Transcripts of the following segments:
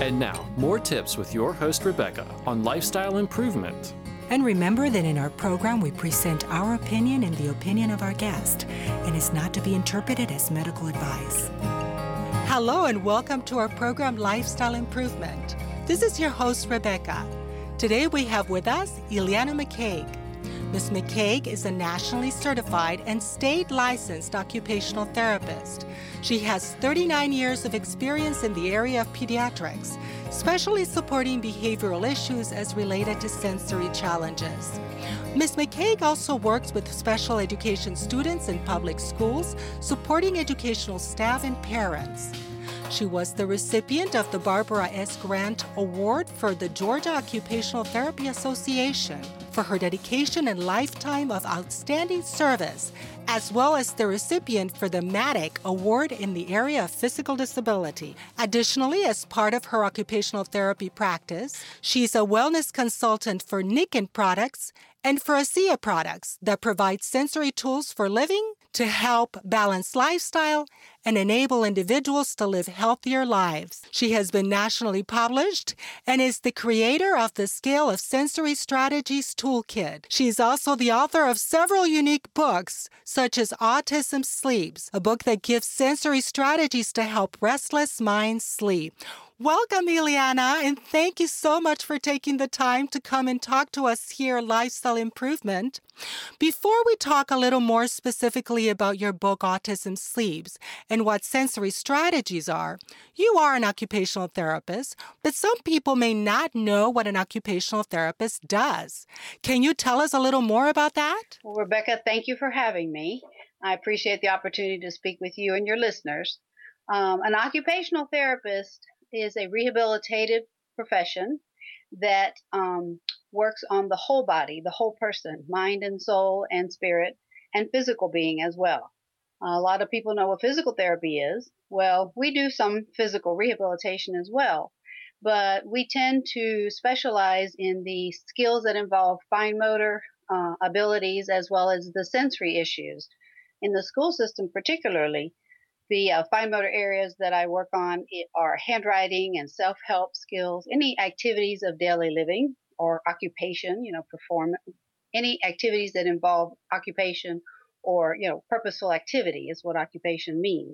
And now, more tips with your host, Rebecca, on lifestyle improvement. And remember that in our program, we present our opinion and the opinion of our guest, and it's not to be interpreted as medical advice. Hello, and welcome to our program, Lifestyle Improvement. This is your host, Rebecca. Today, we have with us Ileana McCaig. Ms. McCaig is a nationally certified and state-licensed occupational therapist. She has 39 years of experience in the area of pediatrics, especially supporting behavioral issues as related to sensory challenges. Ms. McCaig also works with special education students in public schools, supporting educational staff and parents. She was the recipient of the Barbara S. Grant Award for the Georgia Occupational Therapy Association for her dedication and lifetime of outstanding service, as well as the recipient for the MADIC Award in the area of physical disability. Additionally, as part of her occupational therapy practice, she's a wellness consultant for Nikken Products and for ASEA Products that provide sensory tools for living to help balance lifestyle and enable individuals to live healthier lives. She has been nationally published and is the creator of the Scale of Sensory Strategies Toolkit. She is also the author of several unique books, such as Autism Sleeps, a book that gives sensory strategies to help restless minds sleep. Welcome, Ileana, and thank you so much for taking the time to come and talk to us here at Lifestyle Improvement. Before we talk a little more specifically about your book, Autism Sleeps, and what sensory strategies are, you are an occupational therapist, but some people may not know what an occupational therapist does. Can you tell us a little more about that? Well, Rebecca, thank you for having me. I appreciate the opportunity to speak with you and your listeners. An occupational therapist is a rehabilitative profession that works on the whole body, the whole person, mind and soul and spirit and physical being as well. A lot of people know what physical therapy is. Well, we do some physical rehabilitation as well, but we tend to specialize in the skills that involve fine motor abilities as well as the sensory issues. In the school system particularly, the fine motor areas that I work on are handwriting and self-help skills, any activities of daily living or occupation, perform any activities that involve occupation or, purposeful activity is what occupation means.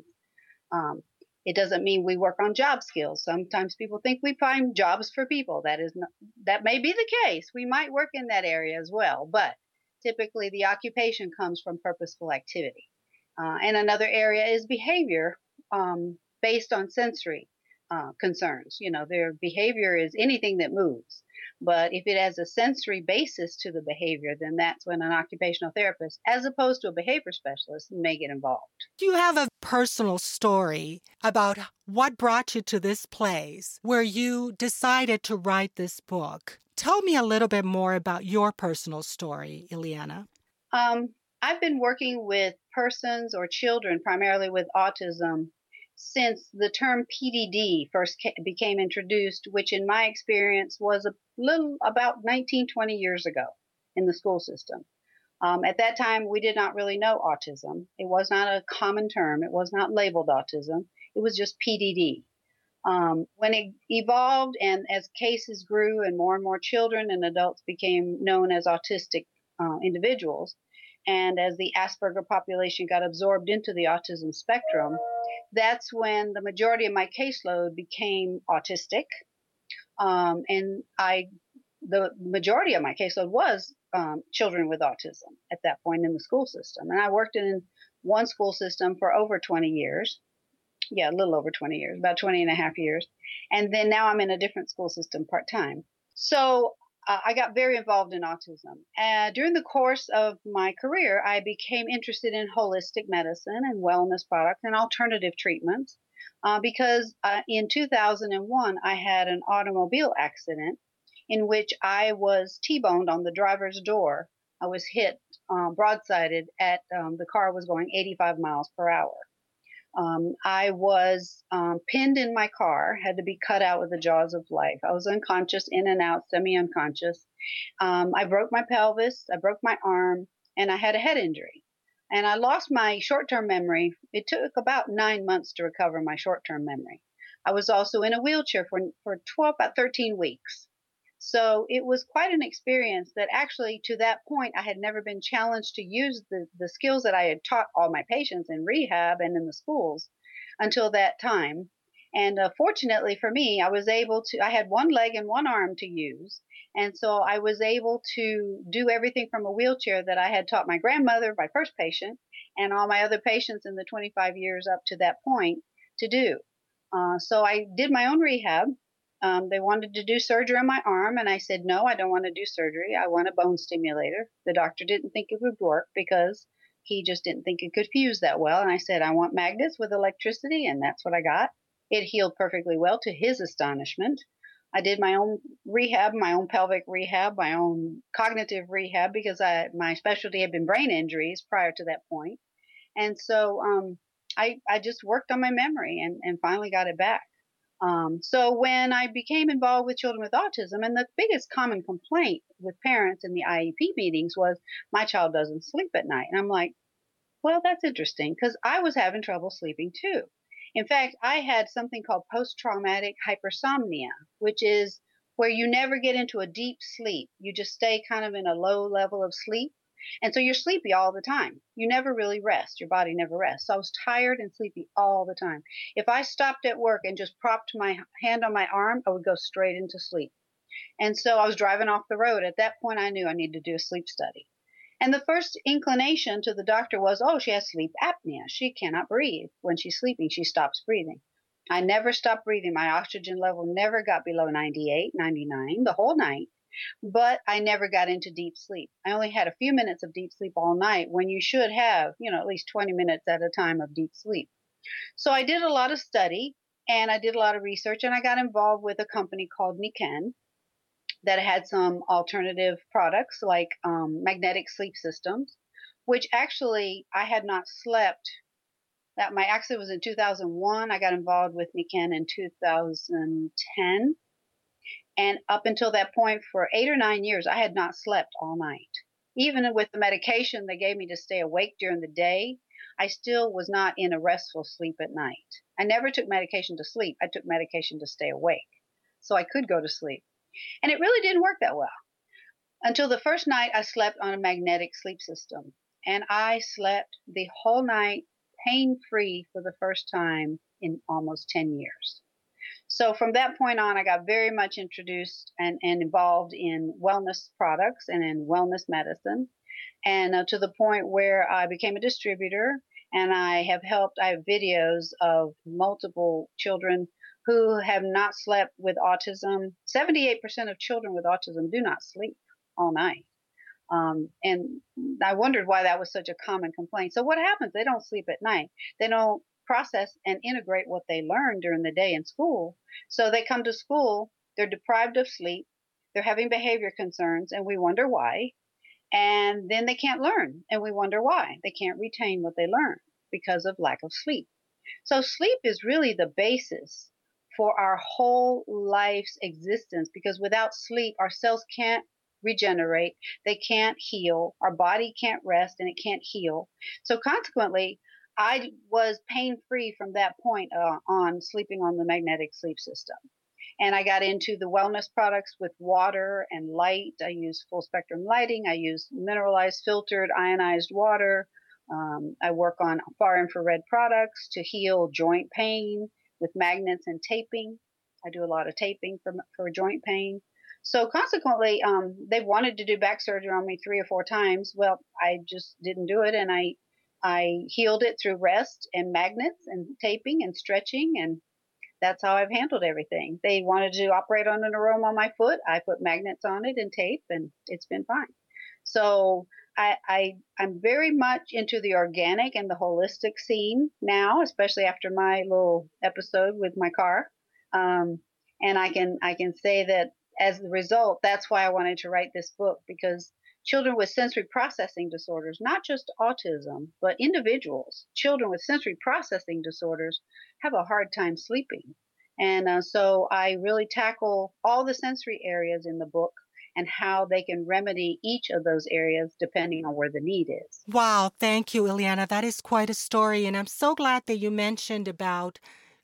It doesn't mean we work on job skills. Sometimes people think we find jobs for people. That may be the case. We might work in that area as well, but typically the occupation comes from purposeful activity. And another area is behavior based on sensory concerns. Their behavior is anything that moves. But if it has a sensory basis to the behavior, then that's when an occupational therapist, as opposed to a behavior specialist, may get involved. Do you have a personal story about what brought you to this place where you decided to write this book? Tell me a little bit more about your personal story, Ileana. I've been working with persons or children primarily with autism since the term PDD first became introduced, which in my experience was about 19, 20 years ago in the school system. At that time, we did not really know autism. It was not a common term. It was not labeled autism. It was just PDD. When it evolved and as cases grew and more children and adults became known as autistic individuals, and as the Asperger population got absorbed into the autism spectrum, that's when the majority of my caseload became autistic. And the majority of my caseload was children with autism at that point in the school system. And I worked in one school system for over 20 years. Yeah, a little over 20 years, about 20 and a half years. And then now I'm in a different school system part-time. So I got very involved in autism. During the course of my career, I became interested in holistic medicine and wellness products and alternative treatments because in 2001, I had an automobile accident in which I was T-boned on the driver's door. I was hit broadsided at the car was going 85 miles per hour. I was pinned in my car, had to be cut out with the jaws of life. I was unconscious, in and out, semi-unconscious. I broke my pelvis, I broke my arm, and I had a head injury. And I lost my short-term memory. It took about 9 months to recover my short-term memory. I was also in a wheelchair for about 13 weeks. So it was quite an experience that actually to that point, I had never been challenged to use the skills that I had taught all my patients in rehab and in the schools until that time. And fortunately for me, I had one leg and one arm to use. And so I was able to do everything from a wheelchair that I had taught my grandmother, my first patient, and all my other patients in the 25 years up to that point to do. So I did my own rehab. They wanted to do surgery on my arm, and I said, no, I don't want to do surgery. I want a bone stimulator. The doctor didn't think it would work because he just didn't think it could fuse that well. And I said, I want magnets with electricity, and that's what I got. It healed perfectly well to his astonishment. I did my own rehab, my own pelvic rehab, my own cognitive rehab because my specialty had been brain injuries prior to that point. And so I just worked on my memory and finally got it back. So when I became involved with children with autism, and the biggest common complaint with parents in the IEP meetings was, my child doesn't sleep at night. And I'm like, well, that's interesting because I was having trouble sleeping too. In fact, I had something called post-traumatic hypersomnia, which is where you never get into a deep sleep. You just stay kind of in a low level of sleep. And so you're sleepy all the time. You never really rest. Your body never rests. So I was tired and sleepy all the time. If I stopped at work and just propped my hand on my arm, I would go straight into sleep. And so I was driving off the road. At that point, I knew I needed to do a sleep study. And the first inclination to the doctor was, oh, she has sleep apnea. She cannot breathe. When she's sleeping, she stops breathing. I never stopped breathing. My oxygen level never got below 98, 99 the whole night. But I never got into deep sleep. I only had a few minutes of deep sleep all night when you should have, at least 20 minutes at a time of deep sleep. So I did a lot of study and I did a lot of research, and I got involved with a company called Niken that had some alternative products like magnetic sleep systems, which actually I had not slept. That my accident was in 2001. I got involved with Niken in 2010. And up until that point, for 8 or 9 years, I had not slept all night. Even with the medication they gave me to stay awake during the day, I still was not in a restful sleep at night. I never took medication to sleep. I took medication to stay awake so I could go to sleep. And it really didn't work that well until the first night I slept on a magnetic sleep system. And I slept the whole night pain-free for the first time in almost 10 years. So from that point on, I got very much introduced and involved in wellness products and in wellness medicine, and to the point where I became a distributor, and I have videos of multiple children who have not slept with autism. 78% of children with autism do not sleep all night. And I wondered why that was such a common complaint. So what happens? They don't sleep at night. They don't process and integrate what they learn during the day in school. So they come to school, they're deprived of sleep, they're having behavior concerns, and we wonder why. And then they can't learn, and we wonder why. They can't retain what they learn because of lack of sleep. So sleep is really the basis for our whole life's existence, because without sleep, our cells can't regenerate, they can't heal, our body can't rest, and it can't heal. So consequently, I was pain-free from that point on, sleeping on the magnetic sleep system. And I got into the wellness products with water and light. I use full spectrum lighting. I use mineralized, filtered, ionized water. I work on far infrared products to heal joint pain with magnets and taping. I do a lot of taping for joint pain. So consequently, they wanted to do back surgery on me 3 or 4 times. Well, I just didn't do it, and I healed it through rest and magnets and taping and stretching, and that's how I've handled everything. They wanted to operate on an aroma on my foot. I put magnets on it and tape, and it's been fine. So I'm very much into the organic and the holistic scene now, especially after my little episode with my car. And I can say that as the result, that's why I wanted to write this book, because children with sensory processing disorders, not just autism, but individuals, children with sensory processing disorders have a hard time sleeping. And so I really tackle all the sensory areas in the book and how they can remedy each of those areas depending on where the need is. Wow, thank you, Ileana. That is quite a story. And I'm so glad that you mentioned about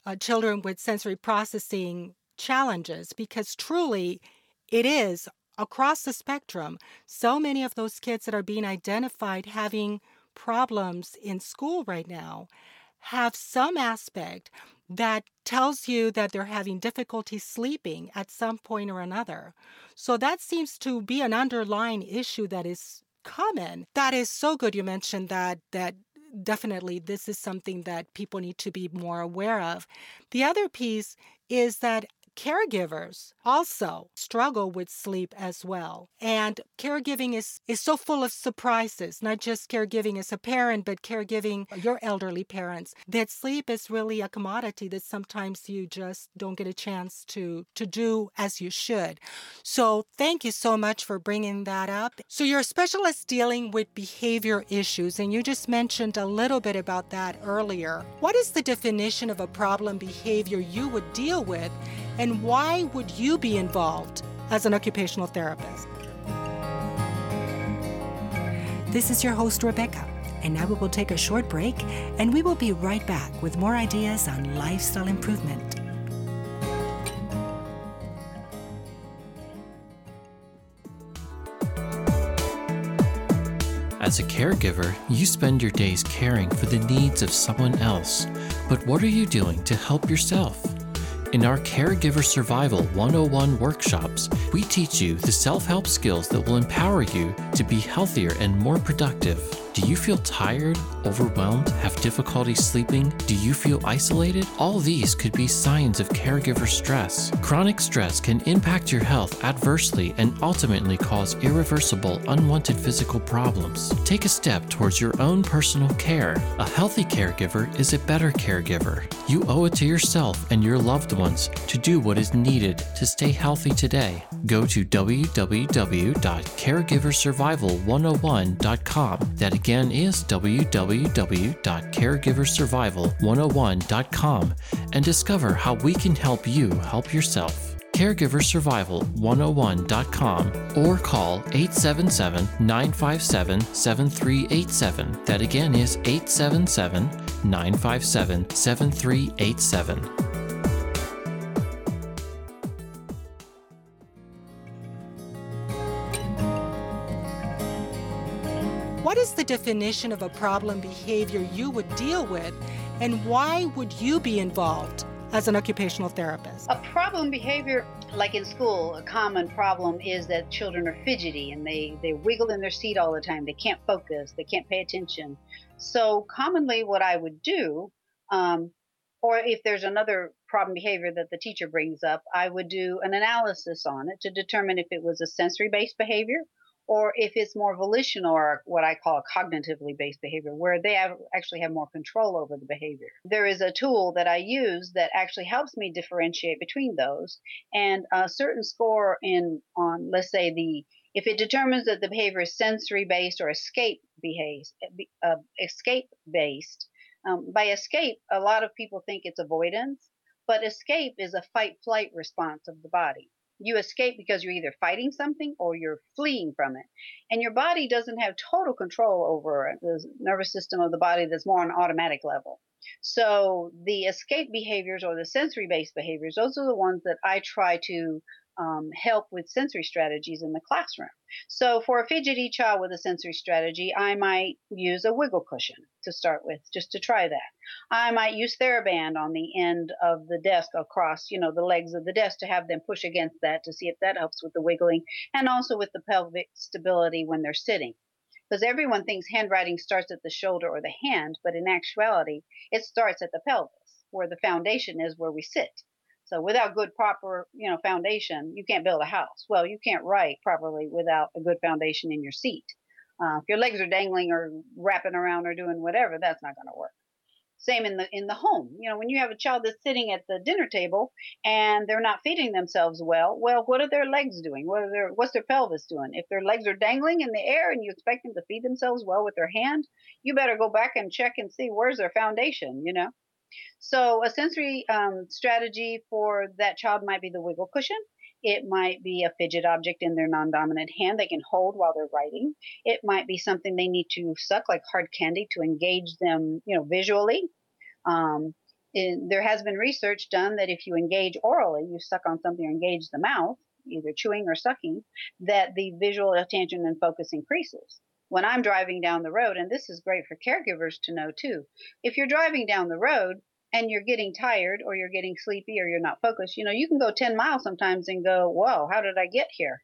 children with sensory processing challenges, because truly it is across the spectrum. So many of those kids that are being identified having problems in school right now have some aspect that tells you that they're having difficulty sleeping at some point or another. So that seems to be an underlying issue that is common. That is so good you mentioned that definitely this is something that people need to be more aware of. The other piece is that caregivers also struggle with sleep as well. And caregiving is so full of surprises, not just caregiving as a parent, but caregiving your elderly parents, that sleep is really a commodity that sometimes you just don't get a chance to do as you should. So thank you so much for bringing that up. So you're a specialist dealing with behavior issues, and you just mentioned a little bit about that earlier. What is the definition of a problem behavior you would deal with? And why would you be involved as an occupational therapist? This is your host, Rebecca, and now we will take a short break, and we will be right back with more ideas on lifestyle improvement. As a caregiver, you spend your days caring for the needs of someone else. But what are you doing to help yourself? In our Caregiver Survival 101 workshops, we teach you the self-help skills that will empower you to be healthier and more productive. Do you feel tired, overwhelmed, have difficulty sleeping? Do you feel isolated? All these could be signs of caregiver stress. Chronic stress can impact your health adversely and ultimately cause irreversible, unwanted physical problems. Take a step towards your own personal care. A healthy caregiver is a better caregiver. You owe it to yourself and your loved ones to do what is needed to stay healthy today. Go to www.caregiversurvival101.com. That again is www.caregiversurvival101.com and discover how we can help you help yourself. Caregiversurvival101.com or call 877-957-7387. That again is 877-957-7387. What is the definition of a problem behavior you would deal with, and why would you be involved as an occupational therapist? A problem behavior, like in school, a common problem is that children are fidgety and they wiggle in their seat all the time. They can't focus. They can't pay attention. So commonly what I would do, or if there's another problem behavior that the teacher brings up, I would do an analysis on it to determine if it was a sensory-based behavior or if it's more volitional or what I call a cognitively based behavior, where they actually have more control over the behavior. There is a tool that I use that actually helps me differentiate between those, and a certain score on, let's say, if it determines that the behavior is sensory based or escape based. By escape, a lot of people think it's avoidance, but escape is a fight-flight response of the body. You escape because you're either fighting something or you're fleeing from it. And your body doesn't have total control over the nervous system of the body that's more on an automatic level. So the escape behaviors or the sensory-based behaviors, those are the ones that I try to help with sensory strategies in the classroom. So for a fidgety child with a sensory strategy, I might use a wiggle cushion to start with, just to try that. I might use TheraBand on the end of the desk across, the legs of the desk to have them push against that to see if that helps with the wiggling and also with the pelvic stability when they're sitting. Because everyone thinks handwriting starts at the shoulder or the hand, but in actuality, it starts at the pelvis, where the foundation is where we sit. So without good, proper, foundation, you can't build a house. Well, you can't write properly without a good foundation in your seat. If your legs are dangling or wrapping around or doing whatever, that's not going to work. Same in the home. When you have a child that's sitting at the dinner table and they're not feeding themselves well, what are their legs doing? What's their pelvis doing? If their legs are dangling in the air and you expect them to feed themselves well with their hand, you better go back and check and see where's their foundation, So a sensory strategy for that child might be the wiggle cushion. It might be a fidget object in their non-dominant hand they can hold while they're writing. It might be something they need to suck, like hard candy, to engage them, visually. There has been research done that if you engage orally, you suck on something or engage the mouth, either chewing or sucking, that the visual attention and focus increases. When I'm driving down the road, and this is great for caregivers to know too, if you're driving down the road and you're getting tired or you're getting sleepy or you're not focused, you can go 10 miles sometimes and go, whoa, how did I get here?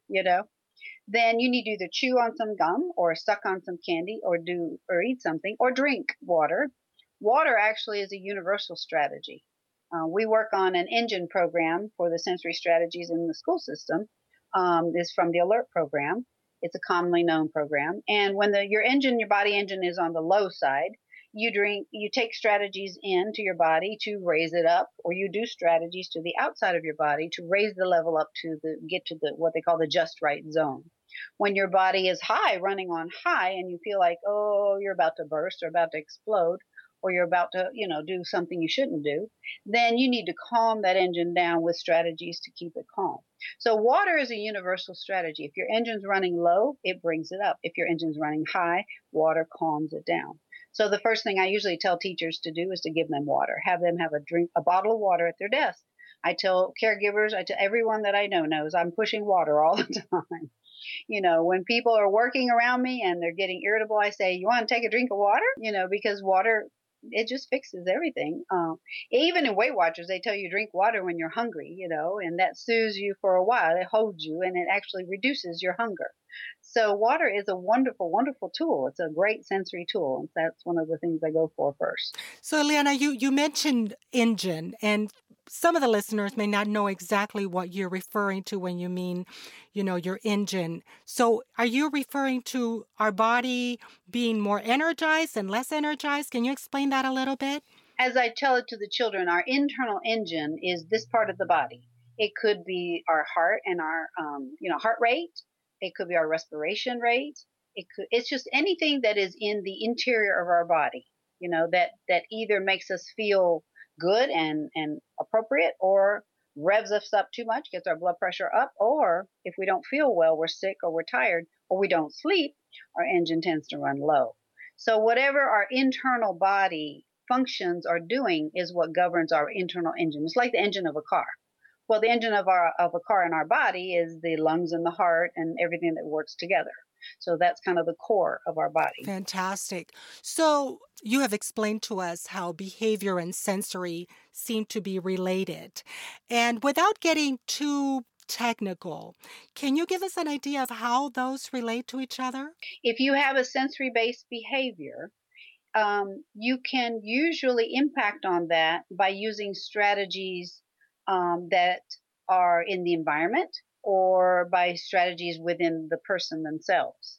Then you need to either chew on some gum or suck on some candy or eat something or drink water. Water actually is a universal strategy. We work on an engine program for the sensory strategies in the school system. Is from the ALERT program. It's a commonly known program. And when your body engine is on the low side, you take strategies into your body to raise it up, or you do strategies to the outside of your body to raise the level up get to the what they call the just right zone. When your body is running on high, and you feel like, oh, you're about to burst or about to explode, or you're about to, do something you shouldn't do, then you need to calm that engine down with strategies to keep it calm. So water is a universal strategy. If your engine's running low, it brings it up. If your engine's running high, water calms it down. So the first thing I usually tell teachers to do is to give them water, have them have a bottle of water at their desk. I tell caregivers, everyone that I know knows I'm pushing water all the time. When people are working around me and they're getting irritable, I say, you want to take a drink of water? Because water, it just fixes everything. Even in Weight Watchers, they tell you drink water when you're hungry, and that soothes you for a while. It holds you and it actually reduces your hunger. So water is a wonderful, wonderful tool. It's a great sensory tool. And that's one of the things I go for first. So, Ileana, you mentioned engine, and some of the listeners may not know exactly what you're referring to when you mean, your engine. So are you referring to our body being more energized and less energized? Can you explain that a little bit? As I tell it to the children, our internal engine is this part of the body. It could be our heart and our, heart rate. It could be our respiration rate. It's just anything that is in the interior of our body, that either makes us feel good and appropriate, or revs us up too much, gets our blood pressure up, or if we don't feel well, we're sick or we're tired or we don't sleep, our engine tends to run low. So whatever our internal body functions are doing is what governs our internal engine. It's like the engine of a car. Well, the engine of a car in our body is the lungs and the heart and everything that works together. So that's kind of the core of our body. Fantastic. So you have explained to us how behavior and sensory seem to be related. And without getting too technical, can you give us an idea of how those relate to each other? If you have a sensory-based behavior, you can usually impact on that by using strategies that are in the environment, or by strategies within the person themselves.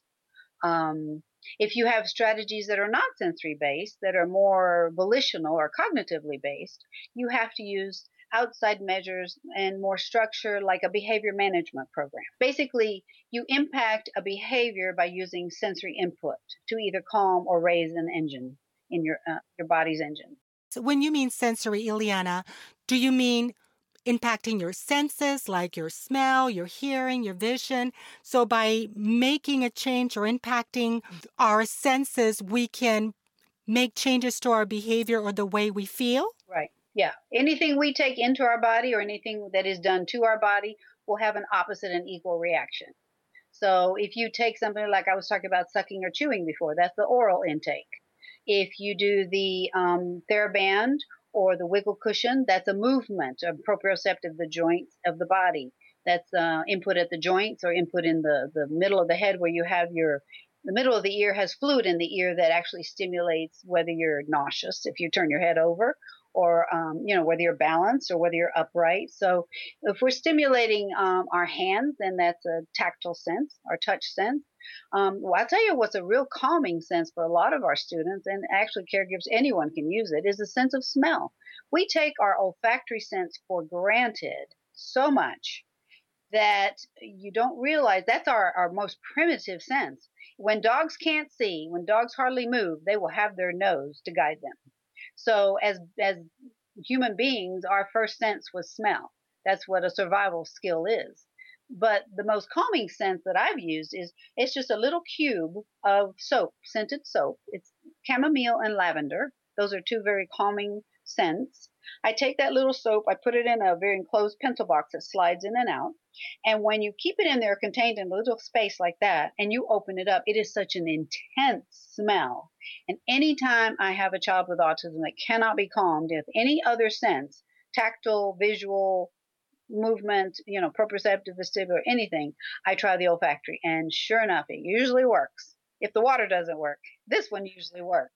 If you have strategies that are not sensory based, that are more volitional or cognitively based, you have to use outside measures and more structure, like a behavior management program. Basically, you impact a behavior by using sensory input to either calm or raise an engine in your body's engine. So when you mean sensory, Ileana, do you mean impacting your senses, like your smell, your hearing, your vision? So by making a change or impacting our senses, we can make changes to our behavior or the way we feel? Right. Yeah. Anything we take into our body or anything that is done to our body will have an opposite and equal reaction. So if you take something like I was talking about sucking or chewing before, that's the oral intake. If you do the TheraBand or the wiggle cushion, that's a movement of proprioceptive, the joints of the body. That's input at the joints, or input in the middle of the head, where you have the middle of the ear has fluid in the ear that actually stimulates whether you're nauseous if you turn your head over, or whether you're balanced or whether you're upright. So if we're stimulating our hands, then that's a tactile sense, our touch sense. Well, I'll tell you what's a real calming sense for a lot of our students, and actually caregivers, anyone can use it, is a sense of smell. We take our olfactory sense for granted so much that you don't realize that's our most primitive sense. When dogs can't see, when dogs hardly move, they will have their nose to guide them. So as human beings, our first sense was smell. That's what a survival skill is. But the most calming sense that I've used is it's just a little cube of soap, scented soap. It's chamomile and lavender. Those are two very calming sense. I take that little soap, I put it in a very enclosed pencil box that slides in and out. And when you keep it in there contained in a little space like that and you open it up, it is such an intense smell. And anytime I have a child with autism that cannot be calmed with any other sense, tactile, visual, movement, proprioceptive, vestibular, anything, I try the olfactory. And sure enough, it usually works. If the water doesn't work, this one usually works.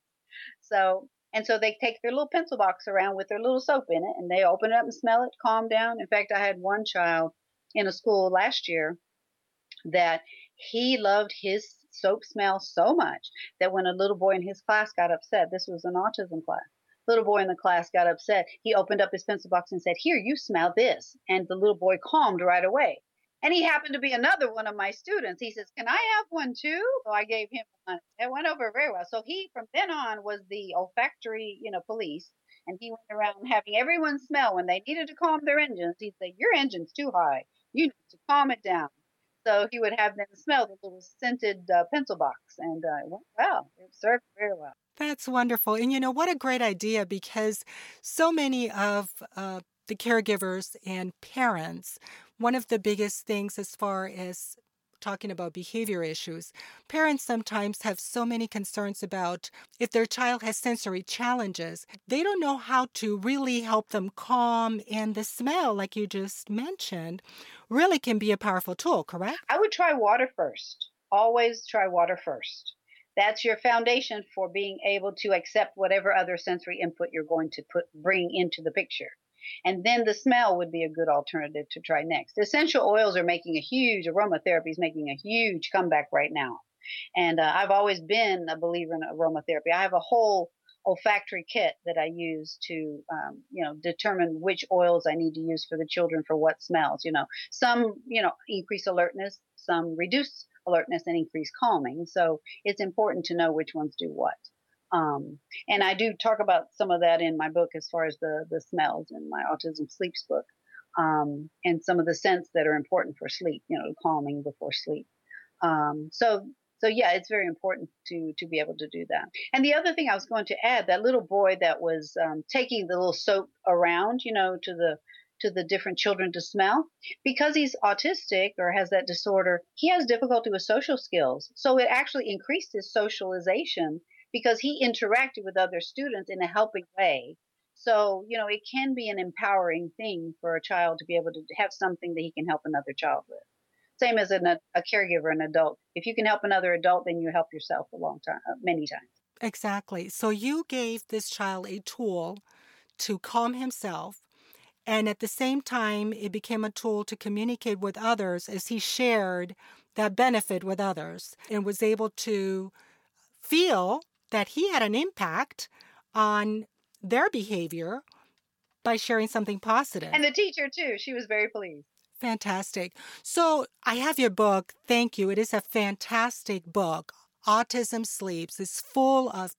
So they take their little pencil box around with their little soap in it and they open it up and smell it, calm down. In fact, I had one child in a school last year that he loved his soap smell so much that when a little boy in his class got upset, this was an autism class, little boy in the class got upset. He opened up his pencil box and said, "Here, you smell this." And the little boy calmed right away. And he happened to be another one of my students. He says, "Can I have one too?" So I gave him one. It went over very well. So he, from then on, was the olfactory, police. And he went around having everyone smell when they needed to calm their engines. He'd say, "Your engine's too high. You need to calm it down." So he would have them smell the little scented pencil box. And it went well. It served very well. That's wonderful. And what a great idea, because so many of the caregivers and parents, one of the biggest things as far as talking about behavior issues, parents sometimes have so many concerns about if their child has sensory challenges. They don't know how to really help them calm, and the smell, like you just mentioned, really can be a powerful tool, correct? I would try water first. Always try water first. That's your foundation for being able to accept whatever other sensory input you're going to bring into the picture. And then the smell would be a good alternative to try next. Essential oils are making aromatherapy is making a huge comeback right now. And I've always been a believer in aromatherapy. I have a whole olfactory kit that I use to, determine which oils I need to use for the children for what smells. Some, increase alertness, some reduce alertness and increase calming. So it's important to know which ones do what. And I do talk about some of that in my book as far as the smells in my autism sleeps book, and some of the scents that are important for sleep, calming before sleep. So yeah, it's very important to be able to do that. And the other thing I was going to add, that little boy that was taking the little soap around, to the different children to smell, because he's autistic or has that disorder, he has difficulty with social skills. So it actually increased his socialization because he interacted with other students in a helping way. So, it can be an empowering thing for a child to be able to have something that he can help another child with. Same as a caregiver, an adult. If you can help another adult, then you help yourself many times. Exactly. So you gave this child a tool to calm himself, and at the same time, it became a tool to communicate with others as he shared that benefit with others and was able to feel that he had an impact on their behavior by sharing something positive. And the teacher, too. She was very pleased. Fantastic. So I have your book. Thank you. It is a fantastic book. Autism Sleeps is full of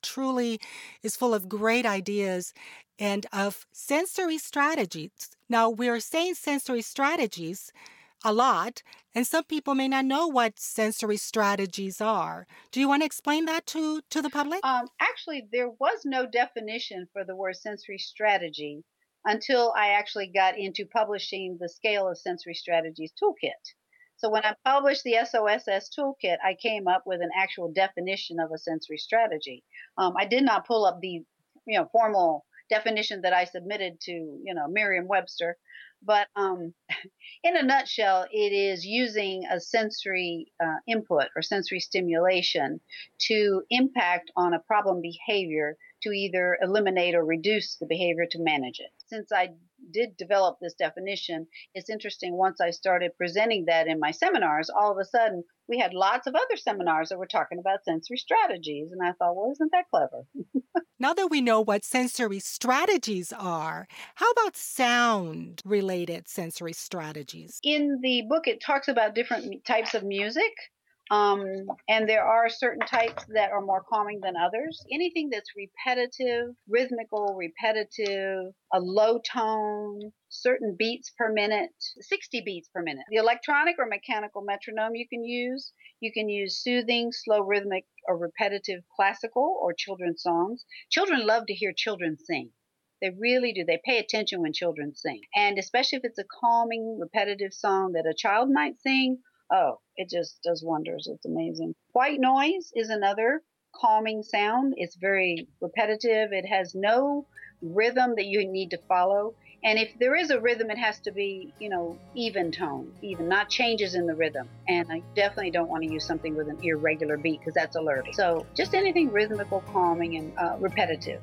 great ideas and of sensory strategies. Now, we're saying sensory strategies a lot, and some people may not know what sensory strategies are. Do you want to explain that to the public? Actually, there was no definition for the word sensory strategy until I actually got into publishing the Scale of Sensory Strategies Toolkit. So when I published the SOSS Toolkit, I came up with an actual definition of a sensory strategy. I did not pull up the formal definition that I submitted to Merriam-Webster. But in a nutshell, it is using a sensory input or sensory stimulation to impact on a problem behavior to either eliminate or reduce the behavior to manage it. Since I did develop this definition, it's interesting, once I started presenting that in my seminars, all of a sudden we had lots of other seminars that were talking about sensory strategies. And I thought, well, isn't that clever? Now that we know what sensory strategies are, how about sound-related sensory strategies? In the book, it talks about different types of music. And there are certain types that are more calming than others. Anything that's repetitive, rhythmical, a low tone, certain beats per minute, 60 beats per minute. The electronic or mechanical metronome you can use. You can use soothing, slow, rhythmic, or repetitive classical or children's songs. Children love to hear children sing. They really do. They pay attention when children sing. And especially if it's a calming, repetitive song that a child might sing, oh, it just does wonders. It's amazing. White noise is another calming sound. It's very repetitive. It has no rhythm that you need to follow. And if there is a rhythm, it has to be, even tone, even, not changes in the rhythm. And I definitely don't want to use something with an irregular beat because that's alerting. So just anything rhythmical, calming, and repetitive.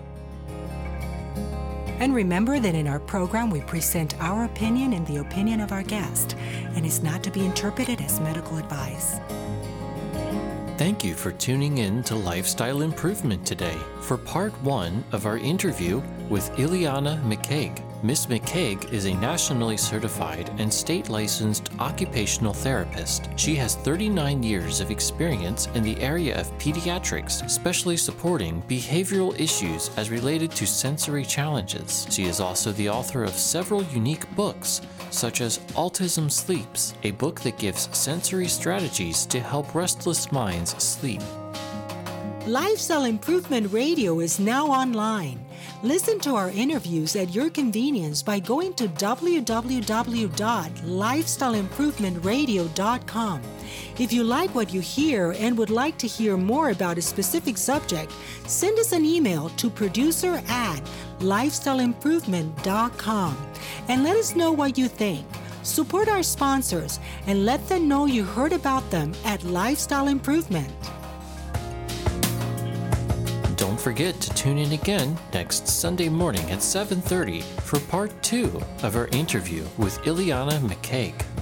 And remember that in our program, we present our opinion and the opinion of our guest, and is not to be interpreted as medical advice. Thank you for tuning in to Lifestyle Improvement today for part 1 of our interview with Ileana McCaig. Ms. McCaig is a nationally certified and state-licensed occupational therapist. She has 39 years of experience in the area of pediatrics, especially supporting behavioral issues as related to sensory challenges. She is also the author of several unique books, such as Autism Sleeps, a book that gives sensory strategies to help restless minds sleep. Lifestyle Improvement Radio is now online. Listen to our interviews at your convenience by going to www.lifestyleimprovementradio.com. If you like what you hear and would like to hear more about a specific subject, send us an email to producer@lifestyleimprovement.com and let us know what you think. Support our sponsors and let them know you heard about them at Lifestyle Improvement. Don't forget to tune in again next Sunday morning at 7:30 for part 2 of our interview with Ileana McCaig.